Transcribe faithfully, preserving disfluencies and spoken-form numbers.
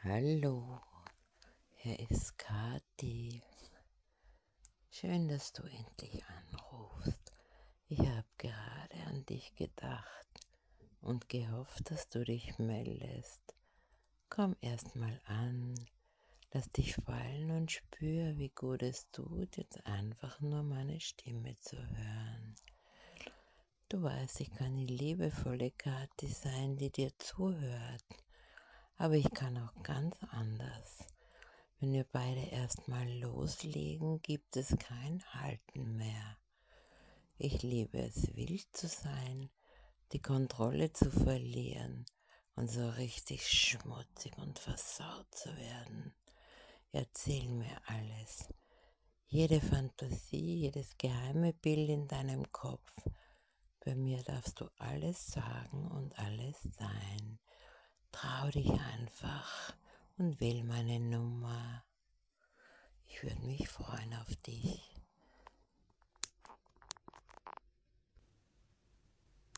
Hallo, hier ist Kathi. Schön, dass du endlich anrufst. Ich habe gerade an dich gedacht und gehofft, dass du dich meldest. Komm erst mal an, lass dich fallen und spür, wie gut es tut, jetzt einfach nur meine Stimme zu hören. Du weißt, ich kann die liebevolle Kathi sein, die dir zuhört, aber ich kann auch ganz anders. Wenn wir beide erstmal loslegen, gibt es kein Halten mehr. Ich liebe es, wild zu sein, die Kontrolle zu verlieren und so richtig schmutzig und versaut zu werden. Erzähl mir alles. Jede Fantasie, jedes geheime Bild in deinem Kopf. Bei mir darfst du alles sagen und alles sein. Trau dich einfach und wähl meine Nummer. Ich würde mich freuen auf dich.